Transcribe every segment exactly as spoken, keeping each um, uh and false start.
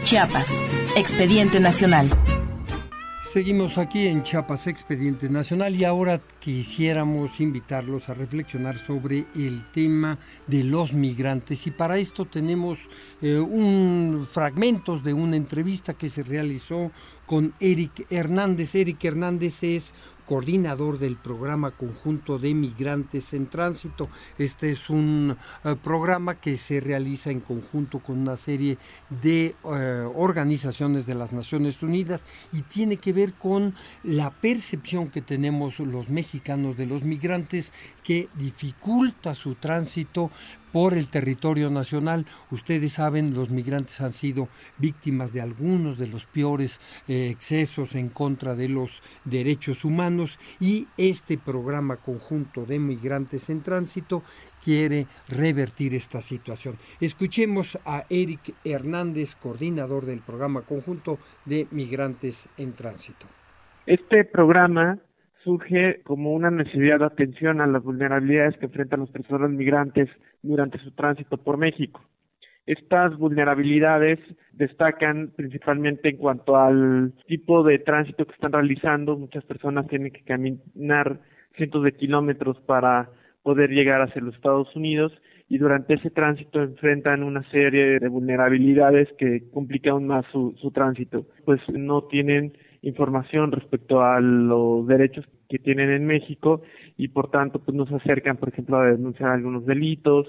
Chiapas, Expediente Nacional. Seguimos aquí en Chiapas, Expediente Nacional, y ahora quisiéramos invitarlos a reflexionar sobre el tema de los migrantes, y para esto tenemos eh, un fragmentos de una entrevista que se realizó con Eric Hernández. Eric Hernández es coordinador del Programa Conjunto de Migrantes en Tránsito. Este es un uh, programa que se realiza en conjunto con una serie de uh, organizaciones de las Naciones Unidas y tiene que ver con la percepción que tenemos los mexicanos de los migrantes, que dificulta su tránsito por el territorio nacional. Ustedes saben, los migrantes han sido víctimas de algunos de los peores eh, excesos en contra de los derechos humanos, y este programa conjunto de migrantes en tránsito quiere revertir esta situación. Escuchemos a Eric Hernández, coordinador del programa conjunto de migrantes en tránsito. Este programa surge como una necesidad de atención a las vulnerabilidades que enfrentan las personas migrantes durante su tránsito por México. Estas vulnerabilidades destacan principalmente en cuanto al tipo de tránsito que están realizando. Muchas personas tienen que caminar cientos de kilómetros para poder llegar hacia los Estados Unidos, y durante ese tránsito enfrentan una serie de vulnerabilidades que complican aún más su, su tránsito. Pues no tienen información respecto a los derechos que tienen en México y por tanto pues no se acercan, por ejemplo, a denunciar algunos delitos,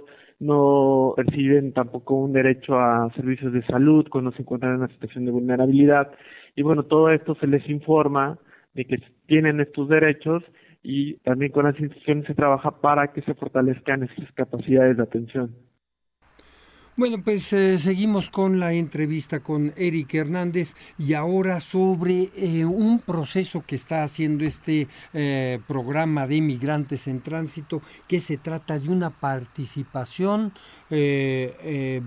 no perciben tampoco un derecho a servicios de salud cuando se encuentran en una situación de vulnerabilidad, y bueno, todo esto se les informa de que tienen estos derechos, y también con las instituciones se trabaja para que se fortalezcan esas capacidades de atención. Bueno, pues eh, seguimos con la entrevista con Eric Hernández, y ahora sobre eh, un proceso que está haciendo este eh, programa de migrantes en tránsito, que se trata de una participación eh, eh,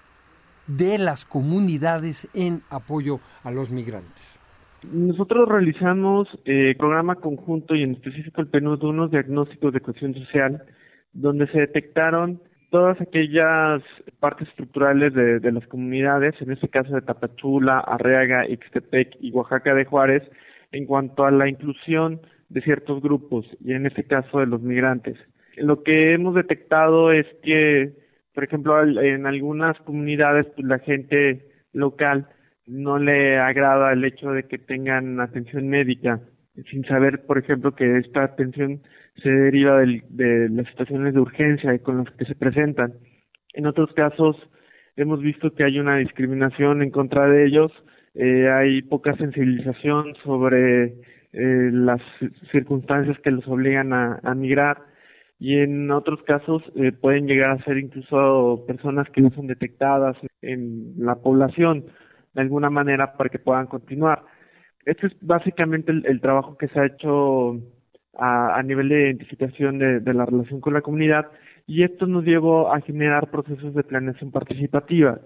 de las comunidades en apoyo a los migrantes. Nosotros realizamos eh, programa conjunto y en específico el PNUD, unos diagnósticos de cohesión social, donde se detectaron todas aquellas partes estructurales de, de las comunidades, en este caso de Tapachula, Arriaga, Ixtepec y Oaxaca de Juárez, en cuanto a la inclusión de ciertos grupos, y en este caso de los migrantes. Lo que hemos detectado es que, por ejemplo, en algunas comunidades, pues la gente local no le agrada el hecho de que tengan atención médica, sin saber, por ejemplo, que esta atención se deriva del, de las situaciones de urgencia con las que se presentan. En otros casos hemos visto que hay una discriminación en contra de ellos, eh, hay poca sensibilización sobre eh, las circunstancias que los obligan a, a migrar, y en otros casos eh, pueden llegar a ser incluso personas que no son detectadas en la población de alguna manera para que puedan continuar. Este es básicamente el, el trabajo que se ha hecho a, a nivel de identificación de, de la relación con la comunidad, y esto nos llevó a generar procesos de planeación participativa.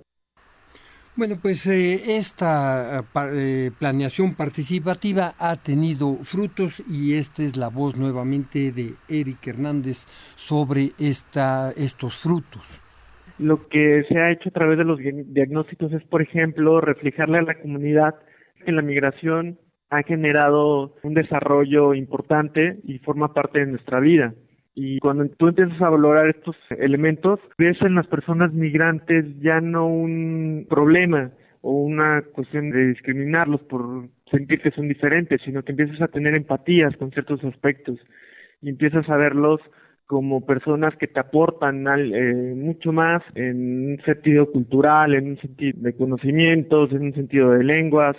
Bueno, pues eh, esta eh, planeación participativa ha tenido frutos, y esta es la voz nuevamente de Eric Hernández sobre esta, estos frutos. Lo que se ha hecho a través de los diagnósticos es, por ejemplo, reflejarle a la comunidad que la migración ha generado un desarrollo importante y forma parte de nuestra vida. Y cuando tú empiezas a valorar estos elementos, ves en las personas migrantes ya no un problema o una cuestión de discriminarlos por sentir que son diferentes, sino que empiezas a tener empatías con ciertos aspectos y empiezas a verlos como personas que te aportan al, eh, mucho más en un sentido cultural, en un sentido de conocimientos, en un sentido de lenguas,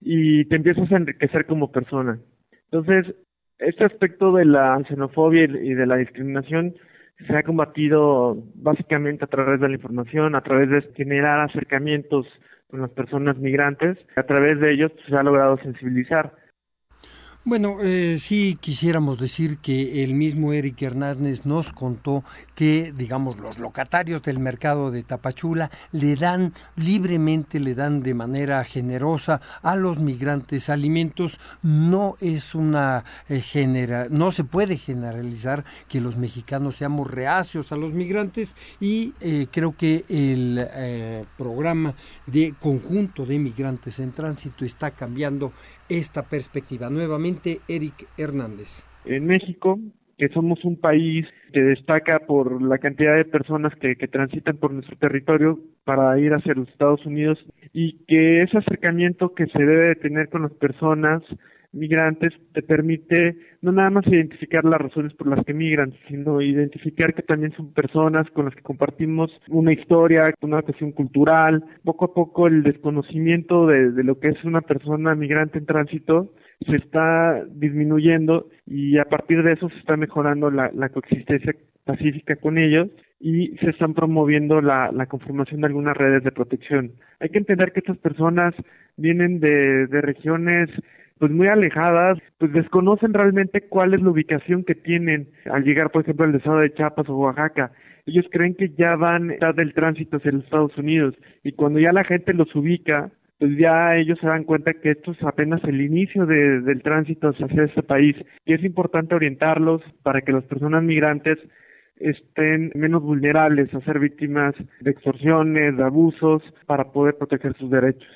y te empiezas a enriquecer como persona. Entonces, este aspecto de la xenofobia y de la discriminación se ha combatido básicamente a través de la información, a través de generar acercamientos con las personas migrantes. A través de ellos pues, se ha logrado sensibilizar. Bueno, eh, sí quisiéramos decir que el mismo Eric Hernández nos contó que, digamos, los locatarios del mercado de Tapachula le dan libremente, le dan de manera generosa a los migrantes alimentos. No es una eh, genera, no se puede generalizar que los mexicanos seamos reacios a los migrantes y eh, creo que el eh, programa de conjunto de migrantes en tránsito está cambiando esta perspectiva. Nuevamente, Eric Hernández. En México, que somos un país que destaca por la cantidad de personas que, que transitan por nuestro territorio para ir hacia los Estados Unidos, y que ese acercamiento que se debe de tener con las personas migrantes te permite no nada más identificar las razones por las que migran, sino identificar que también son personas con las que compartimos una historia, una cuestión cultural. Poco a poco el desconocimiento de, de lo que es una persona migrante en tránsito se está disminuyendo, y a partir de eso se está mejorando la, la coexistencia pacífica con ellos, y se están promoviendo la, la conformación de algunas redes de protección. Hay que entender que estas personas vienen de, de regiones pues muy alejadas, pues desconocen realmente cuál es la ubicación que tienen al llegar, por ejemplo, al estado de Chiapas o Oaxaca. Ellos creen que ya van a estar del tránsito hacia los Estados Unidos, y cuando ya la gente los ubica, pues ya ellos se dan cuenta que esto es apenas el inicio de, del tránsito hacia este país, y es importante orientarlos para que las personas migrantes estén menos vulnerables a ser víctimas de extorsiones, de abusos, para poder proteger sus derechos.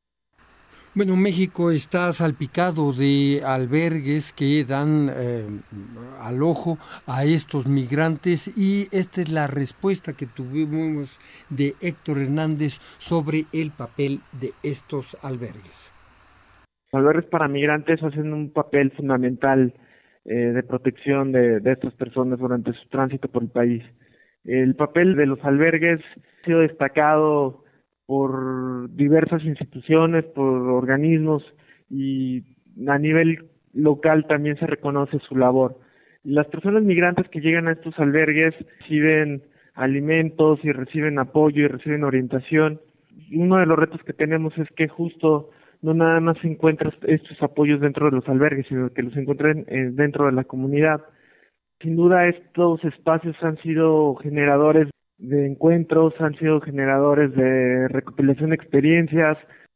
Bueno, México está salpicado de albergues que dan eh, alojo a estos migrantes, y esta es la respuesta que tuvimos de Héctor Hernández sobre el papel de estos albergues. Los albergues para migrantes hacen un papel fundamental eh, de protección de, de estas personas durante su tránsito por el país. El papel de los albergues ha sido destacado por diversas instituciones, por organismos, y a nivel local también se reconoce su labor. Las personas migrantes que llegan a estos albergues reciben alimentos y reciben apoyo y reciben orientación. Uno de los retos que tenemos es que justo no nada más se encuentran estos apoyos dentro de los albergues, sino que los encuentren dentro de la comunidad. Sin duda, estos espacios han sido generadores de encuentros, han sido generadores de recopilación de experiencias.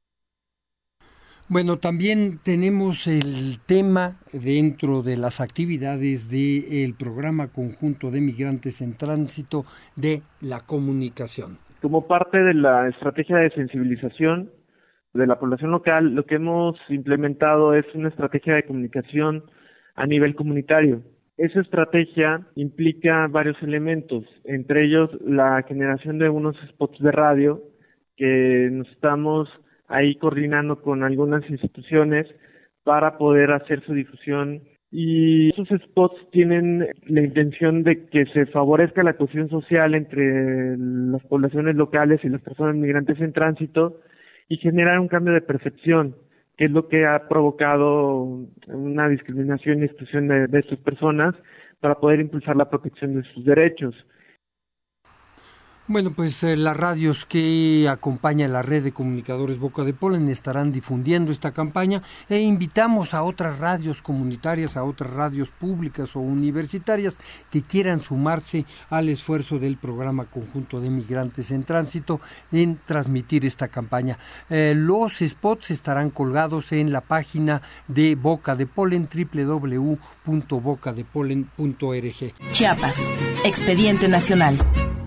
Bueno, también tenemos el tema dentro de las actividades del programa conjunto de migrantes en tránsito de la comunicación. Como parte de la estrategia de sensibilización de la población local, lo que hemos implementado es una estrategia de comunicación a nivel comunitario. Esa estrategia implica varios elementos, entre ellos la generación de unos spots de radio que nos estamos ahí coordinando con algunas instituciones para poder hacer su difusión, y esos spots tienen la intención de que se favorezca la cohesión social entre las poblaciones locales y las personas migrantes en tránsito y generar un cambio de percepción, que es lo que ha provocado una discriminación y exclusión de, de estas personas, para poder impulsar la protección de sus derechos. Bueno, pues eh, las radios que acompañan la red de comunicadores Boca de Polen estarán difundiendo esta campaña, e invitamos a otras radios comunitarias, a otras radios públicas o universitarias que quieran sumarse al esfuerzo del programa conjunto de migrantes en tránsito en transmitir esta campaña. Eh, los spots estarán colgados en la página de Boca de Polen, doble u doble u doble u punto boca de polen punto org. Chiapas, Expediente Nacional.